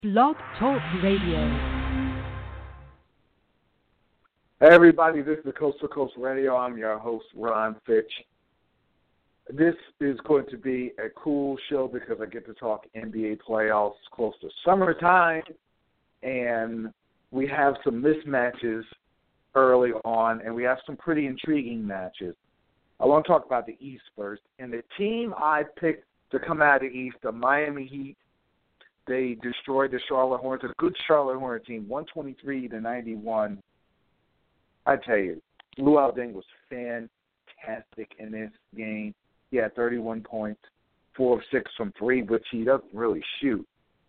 Blog Talk Radio. Hey everybody, this is Coast to Coast Radio. I'm your host, Ron Fitch. This is going to be a cool show because I get to talk NBA playoffs close to summertime, and we have some mismatches early on, and we have some pretty intriguing matches. I want to talk about the East first, and the team I picked to come out of the East, the Miami Heat. They destroyed the Charlotte Hornets, a good Charlotte Hornets team, 123-91. I tell you, Luol Deng was fantastic in this game. He had 31 points, 4 of 6 from 3, which he doesn't really shoot.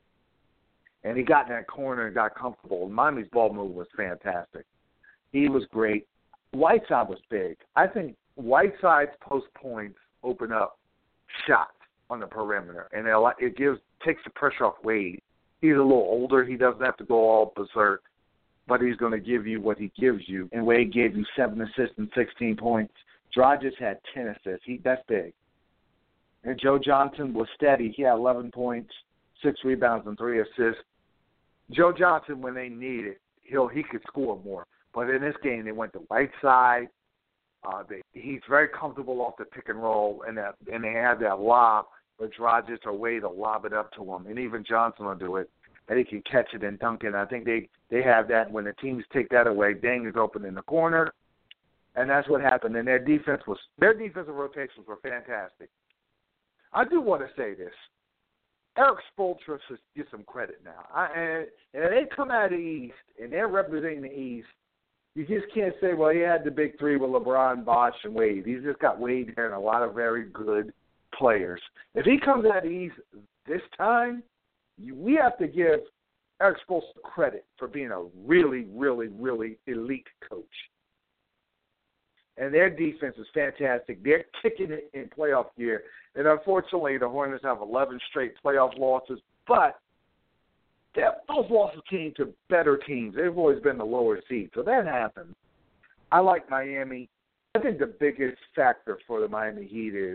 And he got in that corner and got comfortable. Miami's ball move was fantastic. He was great. Whiteside was big. I think Whiteside's post points open up shots on the perimeter, and it takes the pressure off Wade. He's a little older. He doesn't have to go all berserk, but he's going to give you what he gives you. And Wade gave you 7 assists and 16 points. Dragic had 10 assists. That's big. And Joe Johnson was steady. He had 11 points, 6 rebounds, and 3 assists. Joe Johnson, when they need it, he could score more. But in this game, they went to Whiteside. He's very comfortable off the pick and roll, and they have that lob, but Dragic or Wade will lob it up to him, and even Johnson will do it, and he can catch it and dunk it. I think they have that. When the teams take that away, Deng is open in the corner, and that's what happened. And their defensive rotations were fantastic. I do want to say this. Eric Spoelstra should get some credit now. And they come out of the East, and they're representing the East. You just can't say, well, he had the big three with LeBron, Bosh, and Wade. He's just got Wade there and a lot of very good players. If he comes out of the East this time, we have to give Eric Spoelstra credit for being a really, really, really elite coach. And their defense is fantastic. They're kicking it in playoff gear. And unfortunately, the Hornets have 11 straight playoff losses, but those losses came to better teams. They've always been the lower seed, so that happens. I like Miami. I think the biggest factor for the Miami Heat is,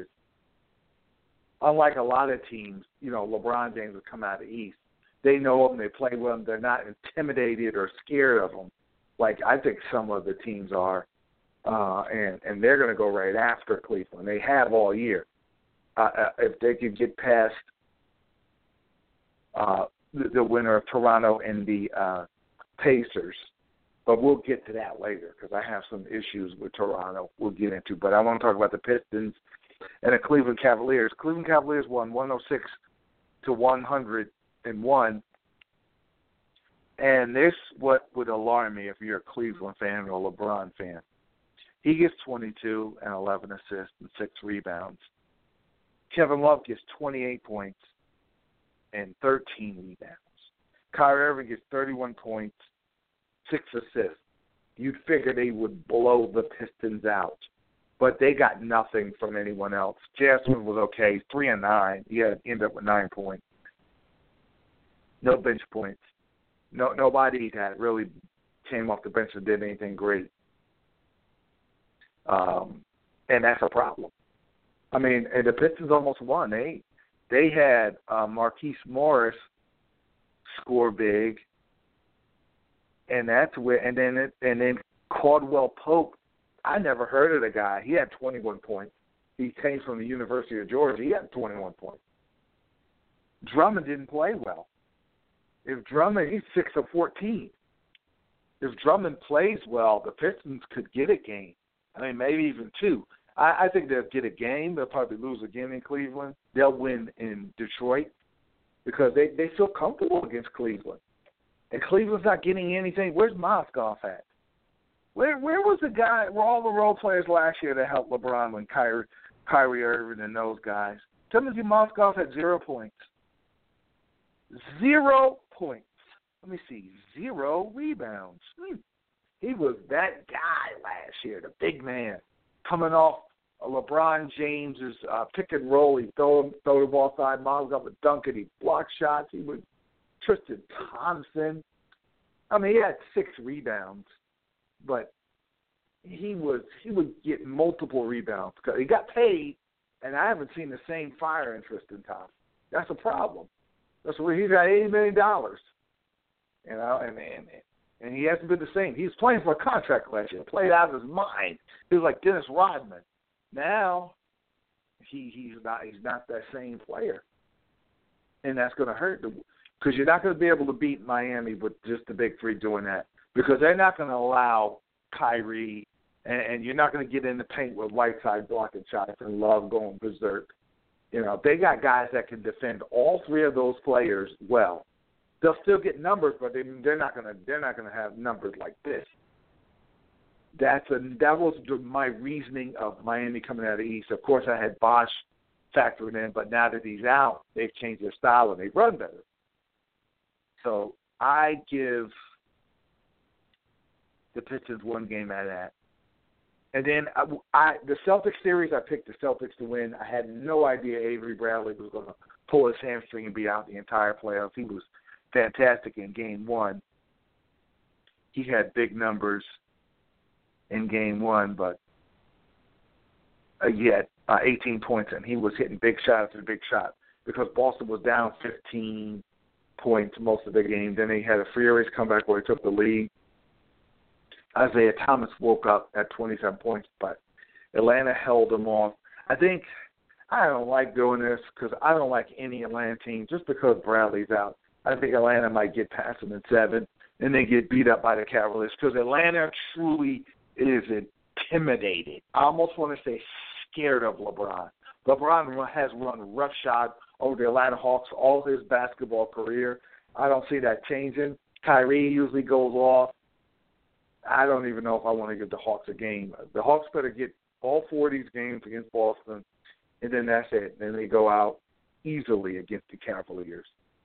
unlike a lot of teams, LeBron James would come out of the East. They know them. They play with them. They're not intimidated or scared of them like I think some of the teams are, and they're going to go right after Cleveland. They have all year. If they could get past the winner of Toronto and the Pacers. But we'll get to that later because I have some issues with Toronto we'll get into. But I want to talk about the Pistons and the Cleveland Cavaliers. Cleveland Cavaliers won 106-101. And this what would alarm me if you're a Cleveland fan or a LeBron fan. He gets 22 and 11 assists and 6 rebounds. Kevin Love gets 28 points and 13 rebounds. Kyrie Irving gets 31 points, 6 assists. You'd figure they would blow the Pistons out, but they got nothing from anyone else. Jasmine was okay, 3 and 9. He ended up with 9 points. No bench points. Nobody that really came off the bench and did anything great. And that's a problem. I mean, and the Pistons almost won. They had Marquise Morris score big, and that's where. And then Caldwell Pope. I never heard of the guy. He had 21 points. He came from the University of Georgia. He had 21 points. Drummond didn't play well. He's 6 of 14. If Drummond plays well, the Pistons could get a game. I mean, maybe even 2. I think they'll get a game. They'll probably lose again in Cleveland. They'll win in Detroit because they feel comfortable against Cleveland. And Cleveland's not getting anything. Where's Mozgov at? Where was the guy, were all the role players last year that helped LeBron when Kyrie Irving and those guys? Timothy Mozgov had 0 points. 0 points. Let me see. 0 rebounds. He was that guy last year, the big man, coming off LeBron James's pick and roll. He'd throw the ball side, Mozgov would dunk it. He'd block shots. He would Tristan Thompson. I mean, he had 6 rebounds, but he would get multiple rebounds because he got paid, and I haven't seen the same fire in Tristan Thompson. That's a problem. That's where he's got $80 million. You know, and he hasn't been the same. He was playing for a contract last year. Played out of his mind. He was like Dennis Rodman. Now he's not that same player, and that's going to hurt because you're not going to be able to beat Miami with just the big three doing that because they're not going to allow Kyrie, and you're not going to get in the paint with Whiteside blocking shots and Love going berserk. You know, they got guys that can defend all three of those players well. They'll still get numbers, but they're not going to have numbers like this. That was my reasoning of Miami coming out of the East. Of course, I had Bosh factored in, but now that he's out, they've changed their style and they run better. So I give the Pistons one game out of that. And then the Celtics series, I picked the Celtics to win. I had no idea Avery Bradley was going to pull his hamstring and be out the entire playoffs. He was fantastic in Game 1. He had big numbers in Game 1, but he had 18 points, and he was hitting big shot after big shot because Boston was down 15 points most of the game. Then they had a Furious comeback where he took the lead. Isaiah Thomas woke up at 27 points, but Atlanta held him off. I don't like doing this because I don't like any Atlanta team just because Bradley's out. I think Atlanta might get past them in 7 and then get beat up by the Cavaliers because Atlanta truly is intimidated. I almost want to say scared of LeBron. LeBron has run roughshod over the Atlanta Hawks all his basketball career. I don't see that changing. Kyrie usually goes off. I don't even know if I want to give the Hawks a game. The Hawks better get all 4 of these games against Boston, and then that's it. Then they go out easily against the Cavaliers.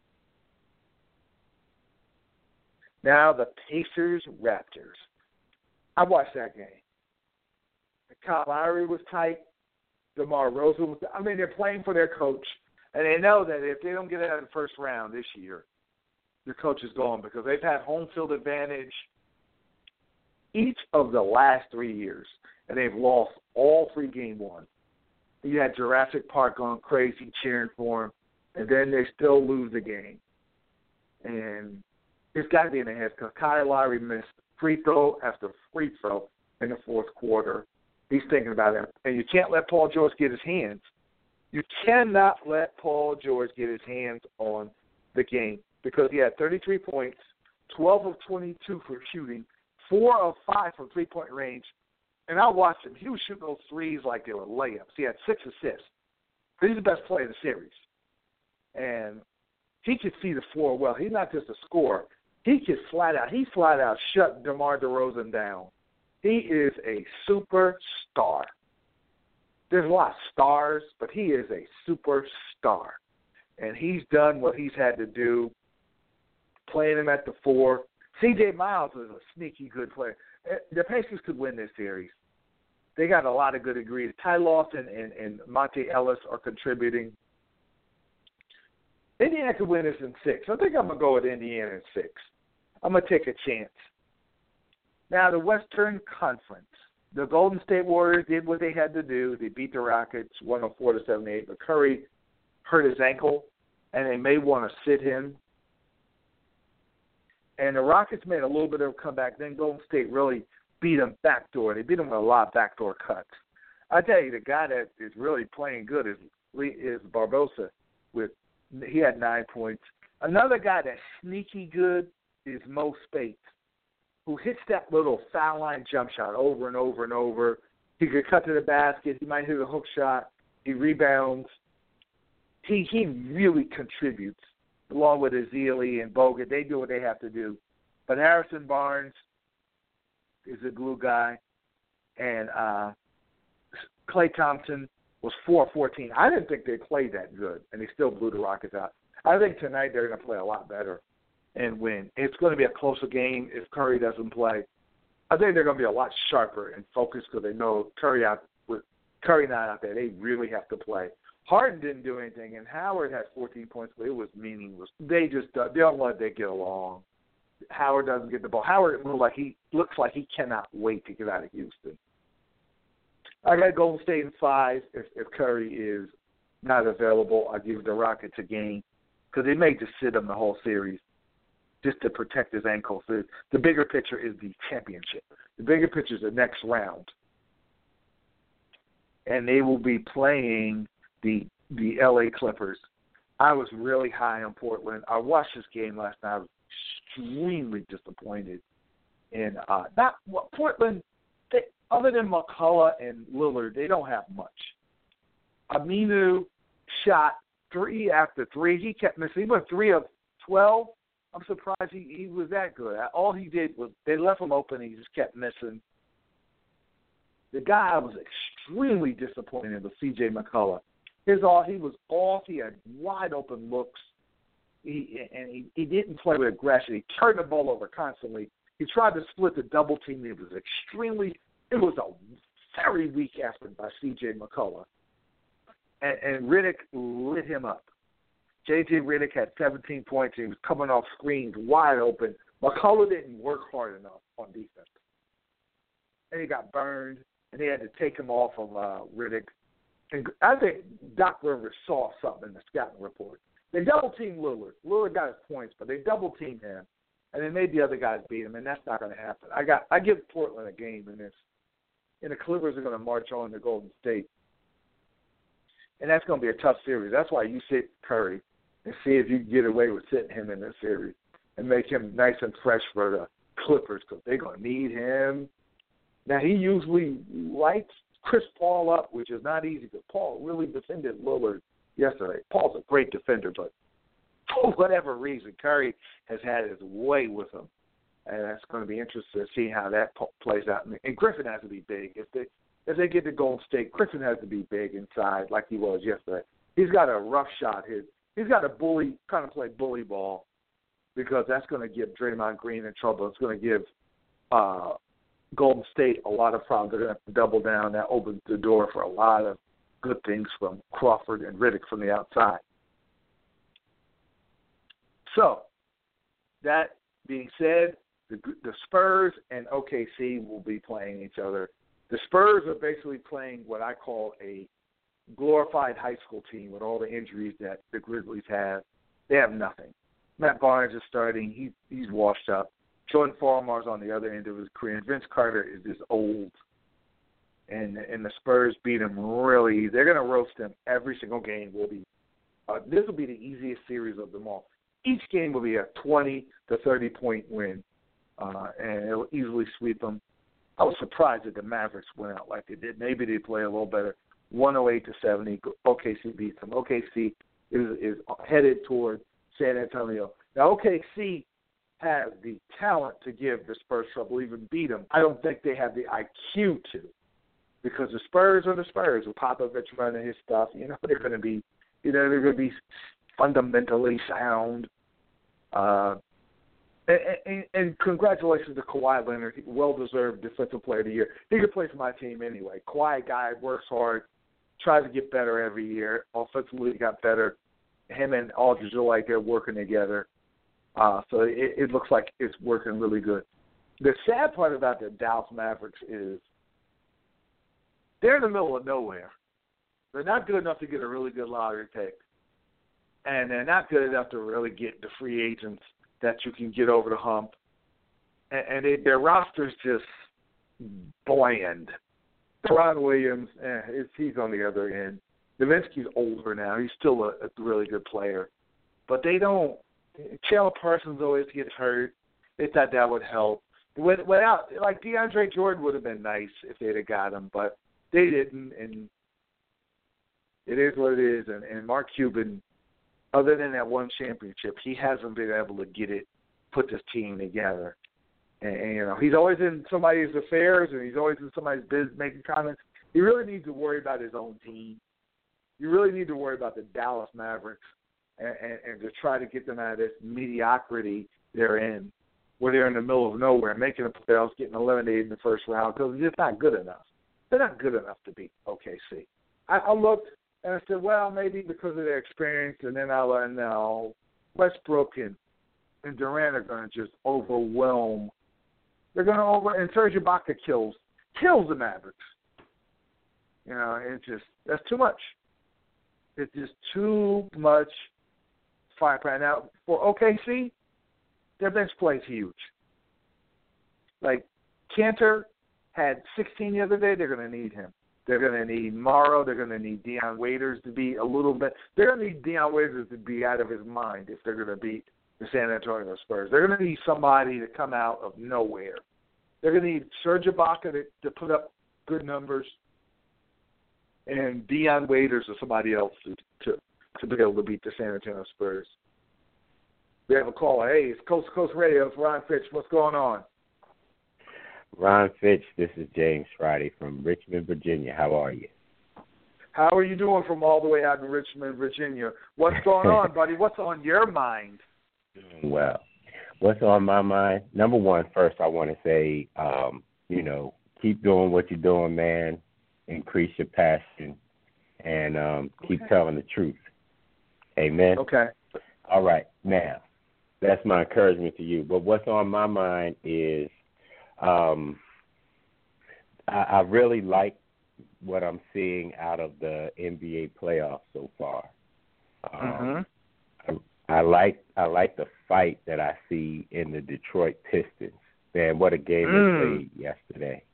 Now the Pacers-Raptors. I watched that game. Kyle Lowry was tight. DeMar DeRozan was – I mean, they're playing for their coach, and they know that if they don't get out of the first round this year, their coach is gone because they've had home field advantage each of the last 3 years, and they've lost all 3 Game 1. You had Jurassic Park going crazy cheering for them, and then they still lose the game. And it's got to be in the head because Kyle Lowry missed free throw after free throw in the fourth quarter. He's thinking about it. And you can't let Paul George get his hands. You cannot let Paul George get his hands on the game because he had 33 points, 12 of 22 for shooting, 4 of 5 from three-point range. And I watched him. He was shooting those threes like they were layups. He had 6 assists. He's the best player in the series. And he could see the floor well. He's not just a scorer. He flat out shut DeMar DeRozan down. He is a superstar. There's a lot of stars, but he is a superstar. And he's done what he's had to do, playing him at the 4. C.J. Miles is a sneaky good player. The Pacers could win this series. They got a lot of good ingredients. Ty Lawson and Monte Ellis are contributing. Indiana could win this in 6. I think I'm going to go with Indiana in 6. I'm going to take a chance. Now, the Western Conference. The Golden State Warriors did what they had to do. They beat the Rockets 104-78, but Curry hurt his ankle, and they may want to sit him. And the Rockets made a little bit of a comeback. Then Golden State really beat them backdoor. They beat them with a lot of backdoor cuts. I tell you, the guy that is really playing good is Barbosa. He had 9 points. Another guy that's sneaky good is Mo Spates, who hits that little foul line jump shot over and over and over. He could cut to the basket. He might hit a hook shot. He rebounds. He really contributes, along with Ezeli and Bogut. They do what they have to do. But Harrison Barnes is a glue guy. And Klay Thompson was 4-14. I didn't think they played that good, and they still blew the Rockets out. I think tonight they're going to play a lot better and win. It's going to be a closer game if Curry doesn't play. I think they're going to be a lot sharper and focused because they know Curry not out there, they really have to play. Harden didn't do anything, and Howard had 14 points, but it was meaningless. They don't let they get along. Howard doesn't get the ball. Howard looks like he cannot wait to get out of Houston. I got Golden State in 5. If Curry is not available, I give the Rockets a game. because they may just sit him the whole series just to protect his ankle. So the bigger picture is the championship. The bigger picture is the next round. And they will be playing the L.A. Clippers. I was really high on Portland. I watched this game last night. I was extremely disappointed in Portland. Other than McCullough and Lillard, they don't have much. Aminu shot 3 after 3. He kept missing. He went 3 of 12. I'm surprised he was that good. All he did was they left him open. He just kept missing. The guy I was extremely disappointed in was C.J. McCullough. He was off. He had wide open looks. He didn't play with aggression. He turned the ball over constantly. He tried to split the double team. It was a very weak effort by C.J. McCullough. And Riddick lit him up. J.J. Riddick had 17 points. He was coming off screens wide open. McCullough didn't work hard enough on defense. And he got burned, and they had to take him off of Riddick. And I think Doc Rivers saw something in the scouting report. They double-teamed Lillard. Lillard got his points, but they double-teamed him, and they made the other guys beat him, and that's not going to happen. I give Portland a game in this. And the Clippers are going to march on to Golden State. And that's going to be a tough series. That's why you sit Curry and see if you can get away with sitting him in this series and make him nice and fresh for the Clippers because they're going to need him. Now, he usually lights Chris Paul up, which is not easy because Paul really defended Lillard yesterday. Paul's a great defender, but for whatever reason, Curry has had his way with him. And that's going to be interesting to see how that plays out. And Griffin has to be big. If they get to Golden State, Griffin has to be big inside like he was yesterday. He's got a rough shot here. He's got to play bully ball because that's going to give Draymond Green in trouble. It's going to give Golden State a lot of problems. They're going to have to double down. That opens the door for a lot of good things from Crawford and Riddick from the outside. So, that being said, the Spurs and OKC will be playing each other. The Spurs are basically playing what I call a glorified high school team with all the injuries that the Grizzlies have. They have nothing. Matt Barnes is starting. He's washed up. Jordan Farmar's on the other end of his career. And Vince Carter is just old. And the Spurs beat him really easy. They're going to roast them every single game. This will be the easiest series of them all. Each game will be a 20 to 30-point win. And it'll easily sweep them. I was surprised that the Mavericks went out like they did. Maybe they play a little better. 108-70. OKC beats them. OKC is headed toward San Antonio. Now, OKC has the talent to give the Spurs trouble, even beat them. I don't think they have the IQ to, because the Spurs are the Spurs. With Popovich running his stuff, they're going to be, they're going to be fundamentally sound. And congratulations to Kawhi Leonard, well-deserved Defensive Player of the Year. He could play for my team anyway. Kawhi guy works hard, tries to get better every year. Offensively, he got better. Him and Aldridge are like they're working together. So it looks like it's working really good. The sad part about the Dallas Mavericks is they're in the middle of nowhere. They're not good enough to get a really good lottery pick, and they're not good enough to really get the free agents that you can get over the hump. And their roster's just bland. Teron Williams, he's on the other end. Nowitzki's older now. He's still a really good player. But they don't. Chandler Parsons always gets hurt. They thought that would help. Without, like, DeAndre Jordan would have been nice if they'd have got him, but they didn't. And it is what it is. And Mark Cuban, other than that one championship, he hasn't been able to put this team together. And he's always in somebody's affairs, and he's always in somebody's business making comments. He really needs to worry about his own team. You really need to worry about the Dallas Mavericks and to try to get them out of this mediocrity they're in, where they're in the middle of nowhere, making the playoffs, getting eliminated in the first round because they're just not good enough. They're not good enough to beat OKC. I looked and I said, well, maybe because of their experience, and then I learned now Westbrook and Durant are going to just overwhelm. They're going to and Serge Ibaka kills the Mavericks. It's just, that's too much. It's just too much firepower. Now, for OKC, their bench play is huge. Like, Cantor had 16 the other day. They're going to need him. They're going to need Morrow. They're going to need Dion Waiters to be a little bit. They're going to need Dion Waiters to be out of his mind if they're going to beat the San Antonio Spurs. They're going to need somebody to come out of nowhere. They're going to need Serge Ibaka to put up good numbers, and Dion Waiters or somebody else to be able to beat the San Antonio Spurs. We have a caller. Hey, it's Coast to Coast Radio. It's Ron Fitch. What's going on? Ron Fitch, this is James Friday from Richmond, Virginia. How are you? How are you doing from all the way out in Richmond, Virginia? What's going on, buddy? What's on your mind? Doing well. What's on my mind? Number one, first I want to say, keep doing what you're doing, man. Increase your passion and keep telling the truth. Amen? Okay. All right. Now, that's my encouragement to you. But what's on my mind is I really like what I'm seeing out of the NBA playoffs so far. I like the fight that I see in the Detroit Pistons. Man, what a game they played yesterday.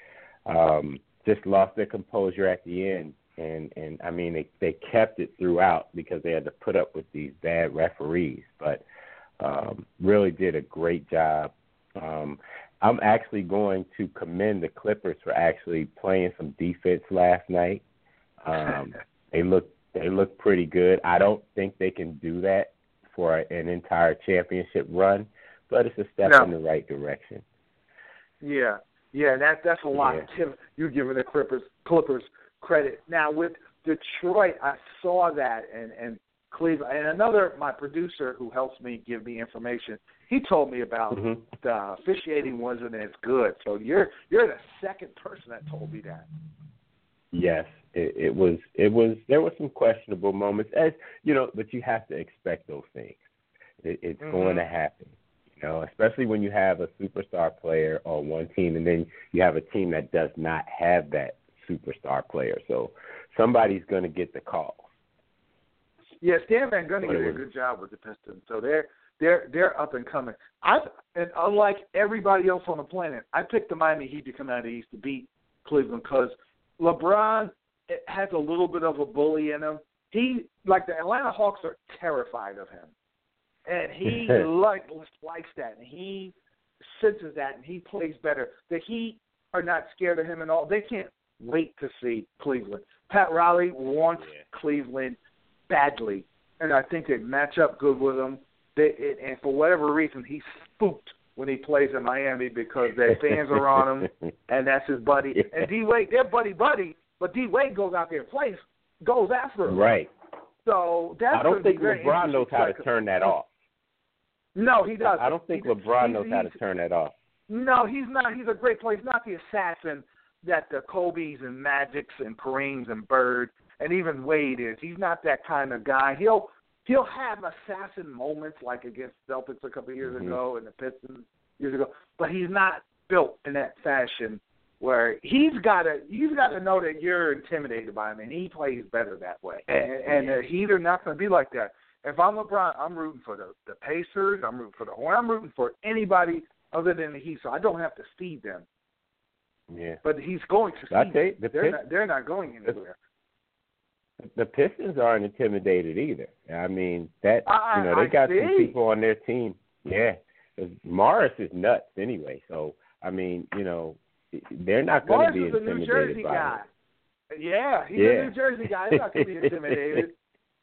Just lost their composure at the end. And I mean, they kept it throughout because they had to put up with these bad referees. But really did a great job. I'm actually going to commend the Clippers for actually playing some defense last night. They look pretty good. I don't think they can do that for an entire championship run, but it's a step in the right direction. Yeah, that's a lot. Yeah. You're giving the Clippers credit. Now with Detroit, I saw that and Cleveland, and my producer who helps me give me information, he told me about the officiating wasn't as good. So you're the second person that told me that. Yes, it was. There were some questionable moments, as you know, but you have to expect those things. It's going to happen, especially when you have a superstar player on one team, and then you have a team that does not have that superstar player. So somebody's going to get the call. Yeah, Stan Van Gundy did a good job with the Pistons, so they're up and coming. And unlike everybody else on the planet, I picked the Miami Heat to come out of the East to beat Cleveland because LeBron has a little bit of a bully in him. The Atlanta Hawks are terrified of him, and he likes that, and he senses that, and he plays better. The Heat are not scared of him at all. They can't wait to see Cleveland. Pat Riley wants Cleveland badly, and I think they match up good with him. And for whatever reason, he's spooked when he plays in Miami because their fans are on him, and that's his buddy. And D-Wade, they're buddy-buddy, but D-Wade goes out there and goes after him. Right. So that's I don't think LeBron knows how to turn that off. No, he doesn't. I don't think LeBron knows how to turn that off. No, he's not. He's a great player. He's not the assassin that the Kobe's and Magics and Kareems and Bird and even Wade is. He's not that kind of guy. He'll have assassin moments like against Celtics a couple of years ago and the Pistons years ago, but he's not built in that fashion where he's got to know that you're intimidated by him, and he plays better that way. And the Heat are not going to be like that. If I'm LeBron, I'm rooting for the Pacers, I'm rooting for the Hornets, I'm rooting for anybody other than the Heat, so I don't have to feed them. Yeah. But he's going to feed them. They're not going anywhere. The Pistons aren't intimidated either. I mean, they got some people on their team. Yeah. 'Cause Morris is nuts anyway. So, I mean, they're not going to be intimidated Morris is a New Jersey by guy. him. Yeah, he's a New Jersey guy. He's not going to be intimidated.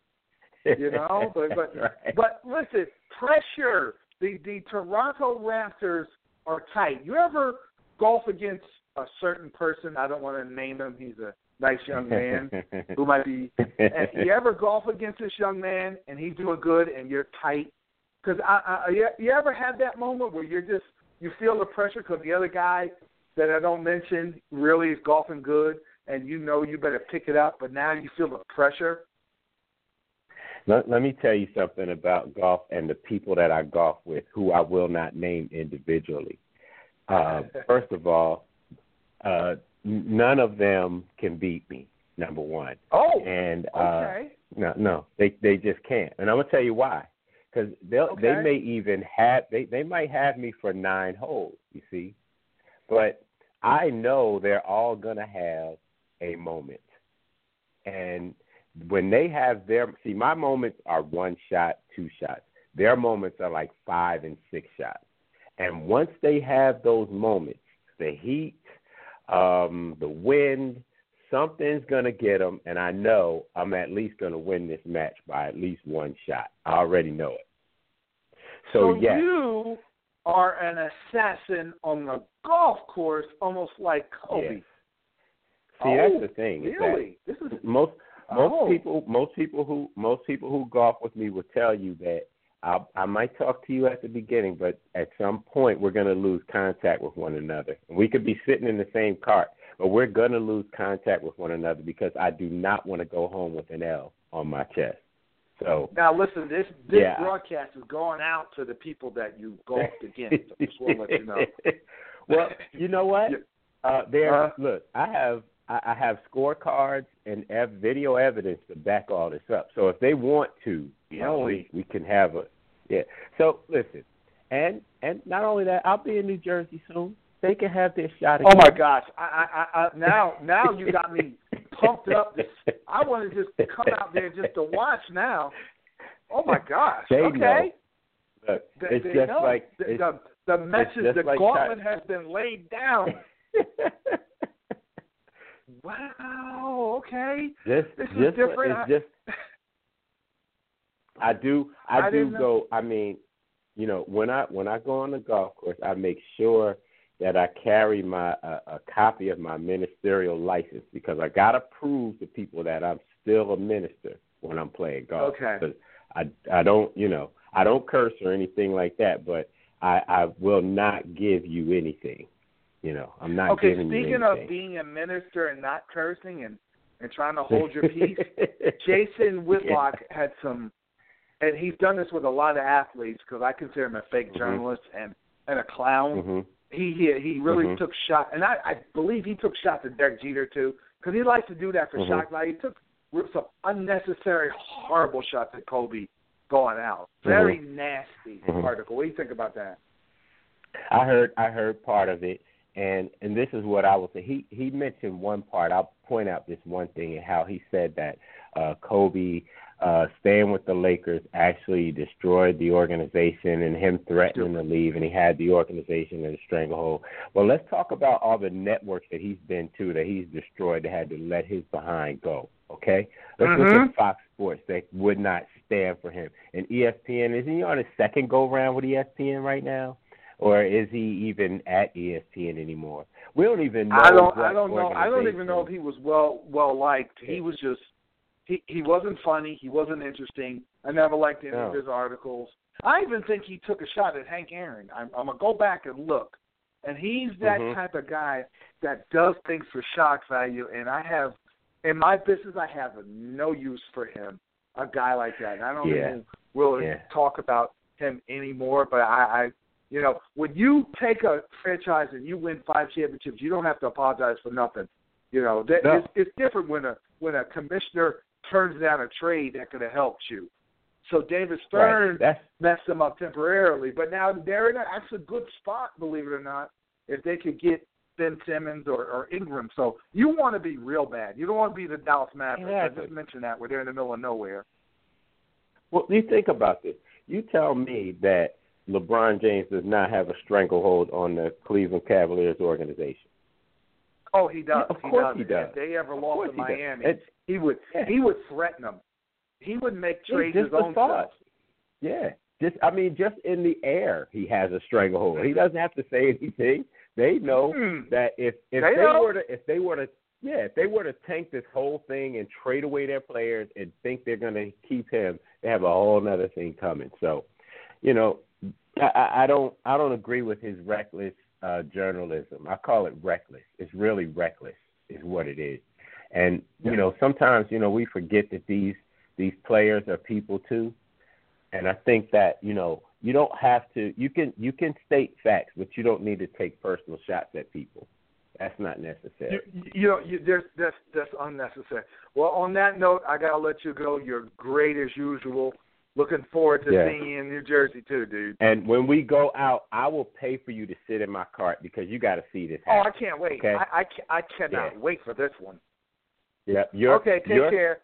But listen, pressure. The Toronto Raptors are tight. You ever golf against a certain person? I don't want to name him. He's a nice young man who might be. And you ever golf against this young man and he's doing good and you're tight? Because you ever had that moment where you feel the pressure because the other guy that I don't mention really is golfing good and you better pick it up, but now you feel the pressure? Let me tell you something about golf and the people that I golf with, who I will not name individually. First of all, none of them can beat me, number one. Oh, and okay. No, they just can't, and I'm gonna tell you why. Because they may even have they might have me for 9 holes. You see, but I know they're all gonna have a moment, and when they have my moments are 1 shot, 2 shots. Their moments are like 5 and 6 shots, and once they have those moments, the heat, the wind. Something's going to get them, and I know I'm at least going to win this match by at least 1 shot. I already know it. So yes. You are an assassin on the golf course, almost like Kobe. Yes. See, that's the thing. Really? This is most people who golf with me will tell you that I might talk to you at the beginning, but at some point we're going to lose contact with one another. We could be sitting in the same cart, but we're going to lose contact with one another because I do not want to go home with an L on my chest. So now, listen, this broadcast is going out to the people that you golfed against. I just want to let you know. Well, you know what? Look, I have scorecards and video evidence to back all this up. So if they want to, we can have a So listen, and not only that, I'll be in New Jersey soon. They can have their shot again. Oh my gosh! I now you got me pumped up. I want to just come out there just to watch now. Oh my gosh! They okay. Know. Look, it's they just know. like the message, the like gauntlet has been laid down. Wow. Okay. This is different. I do go. I mean, when I go on the golf course, I make sure that I carry a copy of my ministerial license because I gotta prove to people that I'm still a minister when I'm playing golf. Okay. Because I don't I don't curse or anything like that, but I will not give you anything. I'm not giving you anything. Okay, speaking of being a minister and not cursing and trying to hold your peace, Jason Whitlock had some, and he's done this with a lot of athletes because I consider him a fake journalist and a clown. Mm-hmm. He really took shots, and I believe he took shots at Derek Jeter too because he likes to do that for shock value. He took some unnecessary, horrible shots at Kobe going out. Very nasty article. What do you think about that? I heard part of it. And this is what I will say. He mentioned one part. I'll point out this one thing and how he said that Kobe staying with the Lakers actually destroyed the organization and him threatening to leave, and he had the organization in a stranglehold. Well, let's talk about all the networks that he's been to that he's destroyed that had to let his behind go, okay? Let's look at Fox Sports that would not stand for him. And ESPN, isn't he on his second go-round with ESPN right now? Or is he even at ESPN anymore? We don't even know. I don't know. I don't even know if he was well liked. He was just he wasn't funny. He wasn't interesting. I never liked any of his articles. I even think he took a shot at Hank Aaron. I'm gonna go back and look, and he's that type of guy that does things for shock value. And I have in my business, I have no use for him. A guy like that. And I don't even really talk about him anymore. But I when you take a franchise and you win 5 championships, you don't have to apologize for nothing. It's different when a commissioner turns down a trade that could have helped you. So David Stern messed them up temporarily, but now they're in a good spot, believe it or not, if they could get Ben Simmons or Ingram. So you want to be real bad. You don't want to be the Dallas Mavericks. Exactly. I just mentioned that. They're in the middle of nowhere. Well, you think about this. You tell me that LeBron James does not have a stranglehold on the Cleveland Cavaliers organization. Oh, he does. Yeah, of course he does. If they ever lost to Miami, he would threaten them. He would make trades his own self. Yeah. Just in the air, he has a stranglehold. He doesn't have to say anything. They know that if they were to tank this whole thing and trade away their players and think they're going to keep him, they have a whole other thing coming. So, I don't agree with his reckless journalism. I call it reckless. It's really reckless is what it is. And, sometimes, we forget that these players are people too. And I think that, you don't have to, you can state facts, but you don't need to take personal shots at people. That's not necessary. That's unnecessary. Well, on that note, I gotta let you go. You're great as usual. Looking forward to seeing you in New Jersey too, dude. And when we go out, I will pay for you to sit in my cart because you got to see this happen. Oh, I can't wait. Okay? I cannot wait for this one. Yeah. Okay, take care.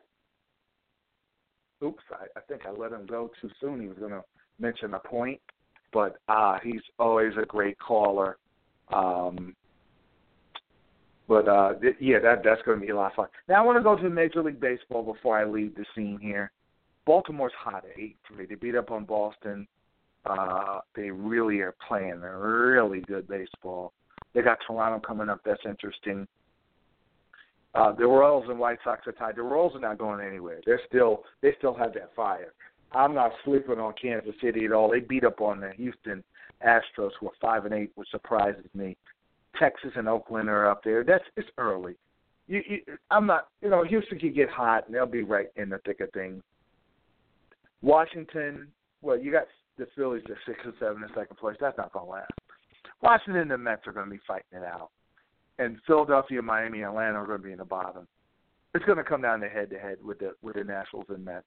Oops, I think I let him go too soon. He was going to mention a point, but he's always a great caller. That's going to be a lot of fun. Now I want to go to Major League Baseball before I leave the scene here. Baltimore's hot at 8-3. They beat up on Boston. They really are playing a really good baseball. They got Toronto coming up. That's interesting. The Royals and White Sox are tied. The Royals are not going anywhere. They still have that fire. I'm not sleeping on Kansas City at all. They beat up on the Houston Astros, who are 5-8, which surprises me. Texas and Oakland are up there. It's early. Houston can get hot, and they'll be right in the thick of things. Washington, you got the Phillies at 6 and 7 in second place. That's not going to last. Washington and the Mets are going to be fighting it out. And Philadelphia, Miami, and Atlanta are going to be in the bottom. It's going to come down to head-to-head with the Nationals and Mets.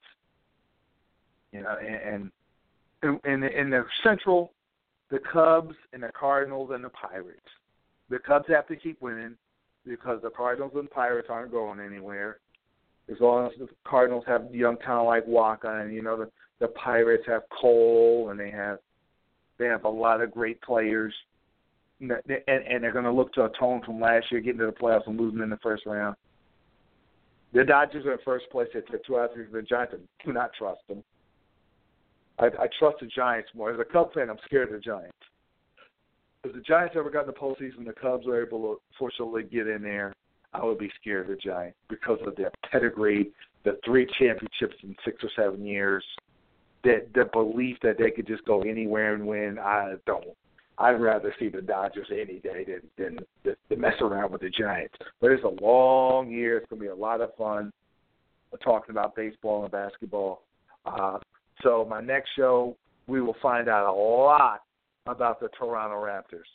And in the Central, the Cubs and the Cardinals and the Pirates. The Cubs have to keep winning because the Cardinals and Pirates aren't going anywhere. As long as the Cardinals have young talent like Waka, and the Pirates have Cole, and they have a lot of great players, and they're going to look to atone from last year, getting to the playoffs and losing in the first round. The Dodgers are in first place at 2 out of 3. The Giants, I do not trust them. I trust the Giants more. As a Cubs fan, I'm scared of the Giants. If the Giants ever got in the postseason, the Cubs were able to fortunately get in there, I would be scared of the Giants because of their pedigree, the 3 championships in 6 or 7 years, the belief that they could just go anywhere and win. I don't. I'd rather see the Dodgers any day than mess around with the Giants. But it's a long year. It's going to be a lot of fun talking about baseball and basketball. So my next show, we will find out a lot about the Toronto Raptors.